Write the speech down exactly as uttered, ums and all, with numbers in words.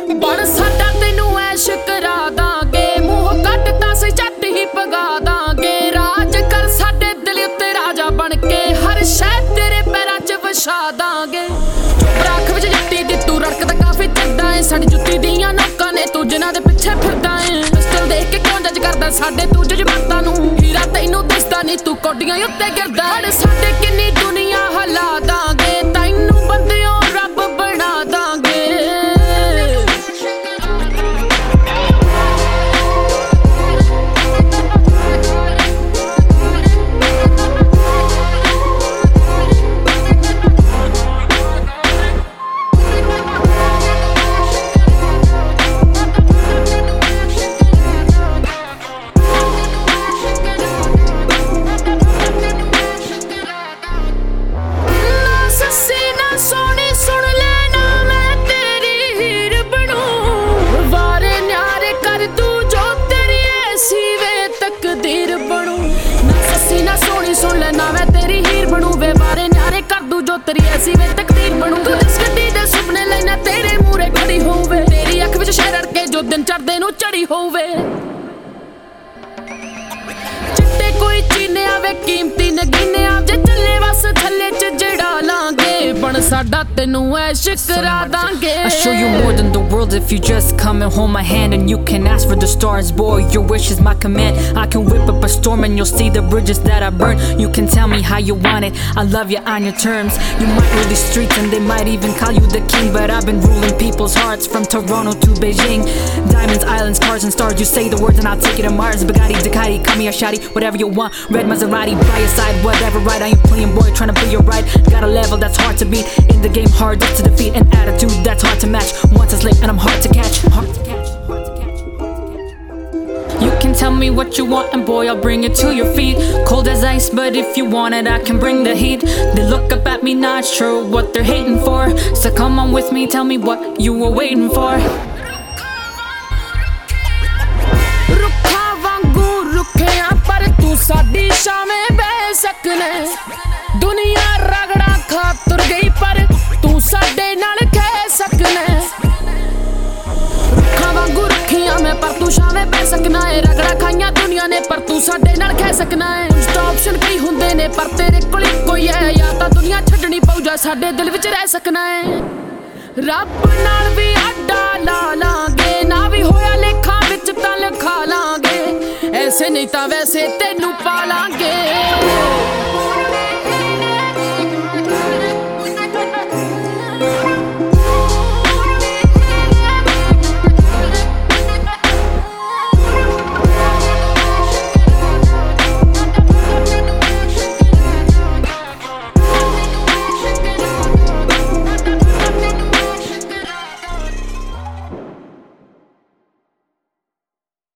ਬਣ ਸਾਡਾ ਤੈਨੂੰ ਐਸ਼ ਕਰਾ ਦਾਂਗੇ, ਮੂੰਹ ਕੱਟ ਤਾਂ ਸਹੀ ਝੱਟ ਹੀ ਪਗਾ ਦਾਂਗੇ। ਰਾਜ ਕਰ ਸਾਡੇ ਦਿਲ ਉੱਤੇ ਰਾਜਾ ਬਣ ਕੇ, ਹਰ ਸ਼ੈ ਤੇਰੇ ਪੈਰਾਂ 'ਚ ਵਛਾ ਦਾਂਗੇ। ਰਾਖ ਵਿੱਚ ਜੁੱਤੀ ਦੀ ਤੂੰ ਰੜਕਦਾ ਕਾਫੀ ਚੱਡਾ ਏ, ਸਾਡੀ ਜੁੱਤੀ ਦੀਆਂ ਨੋਕਾਂ ਨੇ ਤੂੰ ਜਿਨ੍ਹਾਂ ਦੇ ਪਿੱਛੇ ਫਿਰਦਾ ਏ। ਪਿਸਟਲ ਦੇਖ ਕੇ ਕਿਉਂ ਜੱਜ ਕਰਦਾ ਸਾਡੇ ਤੂੰ ਜਜ਼ਬਾਤਾਂ ਨੂੰ, ਹੀਰਾ ਤੈਨੂੰ ਦਿਸਦਾ ਨਹੀਂ ਤੂੰ ਕੋਡੀਆਂ ਉੱਤੇ ਗਿਰਦਾ। ਸਾਡੇ ਕਿੰਨੀ ਦੁਨੀਆ ਹਿਲਾ ਦਾਂਗੇ, ਤੈਨੂੰ ਬੰਦਿਓ ਰੱਬ ਬਣਾ ਦਾਂਗੇ। ਸੁਣ ਲੈ ਨਾ ਮੈਂ ਤੇਰੀ ਹੀਰ ਬਣੂ ਵੇ, ਬਾਰੇ ਨਿਆਰੇ ਕਰ ਦੂ ਜੋ ਤੇਰੀ ਐਸੀ ਵੇ ਤਕਦੀਰ ਬਣੂ। ਤੂੰ ਜਿਸ ਗੱਡੀ ਦੇ ਸੁਪਨੇ ਲੈਣਾ ਤੇਰੇ ਮੂਰੇ ਖੜੀ ਹੋਵੇ, ਤੇਰੀ ਅੱਖ ਵਿੱਚ ਸ਼ਹਿਰ ਅੜ ਕੇ ਜੋ ਦਿਨ ਚੜ੍ਹਦੇ ਨੂੰ ਚੜੀ ਹੋਵੇ। ਚਿੱਟੇ ਕੋਈ ਚੀਨਿਆ ਵੇ ਕੀਮਤੀ ਨਗੀਨਿਆ, ਜੇ ਚੱਲੇ ਬਸ ਥੱਲੇ 'ਚ ਜੜਾ ਲਾਂਗੇ। ਬਣ ਸਾਡਾ ਤੈਨੂੰ ਐਸ਼ ਕਰਾ ਦਾਂਗੇ। I'll show you more than the world if you just come and hold my hand, and you can ask for the stars, boy, your wish is my command. I can whip up a storm and you'll see the bridges that I burn. You can tell me how you want it, I love you on your terms. You might rule the streets and they might even call you the king, but I've been ruling people's hearts from Toronto to Beijing. Diamonds, islands, cars and stars, you say the words and I'll take you to Mars. Bugatti, Ducati, call me a shawty, whatever you want. Red Maserati by your side, whatever, right? I ain't playing, boy, trying to be your right. Got a level that's hard to beat, in the game hard to defeat, an attitude that's hard to match. Once it's lit and I'm hard to catch, hard to catch, hard to catch. You can tell me what you want and boy I'll bring it to your feet. Cold as ice but if you want it I can bring the heat. They look up at me not sure what they're hating for, so come on with me, tell me what you were waiting for. ਰੁੱਖਾਂ ਵਾਂਗੂ ਰੁੱਖਿਆਂ ਪਰ ਤੂੰ ਸਾਡੀ ਛਾਵੇਂ ਬਹਿ ਸਕਨੇ। ਦੁਨੀਆ ਰਗੜਾ ਖਾ ਤੁਰ ਗਈ ਪਰ ਤੂੰ ਸਾਡੇ ਨਾਲ ਖਹਿ ਸਕਨੇ। ਰੁੱਖਾਂ ਵਾਂਗੂ ਰੁੱਖੀਆਂ ਮੈਂ ਪਰ ਤੂੰ ਛਾਵੇਂ ਬਹਿ ਸਕਣਾ ਏ। ਰਗੜਾ ਖਾਈਆਂ ਦੁਨੀਆ ਨੇ ਪਰ ਤੂੰ ਸਾਡੇ ਨਾਲ ਖਹਿ ਸਕਣਾ ਏ। ਆਪਸ਼ਨ ਕਈ ਹੁੰਦੇ ਨੇ ਪਰ ਤੇਰੇ ਕੋਲ ਇੱਕੋ ਹੀ ਹੈ, ਜਾਂ ਤਾਂ ਦੁਨੀਆ ਛੱਡਣੀ ਪਊ ਜਾਂ ਸਾਡੇ ਦਿਲ ਵਿੱਚ ਰਹਿ ਸਕਣਾ ਏ। ਰੱਬ ਨਾਲ ਵੀ ਅੱਡਾ ਲਾ ਲਾਂਗੇ, ਨਾ ਵੀ ਹੋਇਆ ਲੇਖਾਂ ਵਿੱਚ ਤਾਂ ਲਿਖਾ ਲਾਂਗੇ। ਐਸੇ ਨਹੀਂ ਤਾਂ ਵੈਸੇ ਤੈਨੂੰ ਪਾ ਲਾਂਗੇ।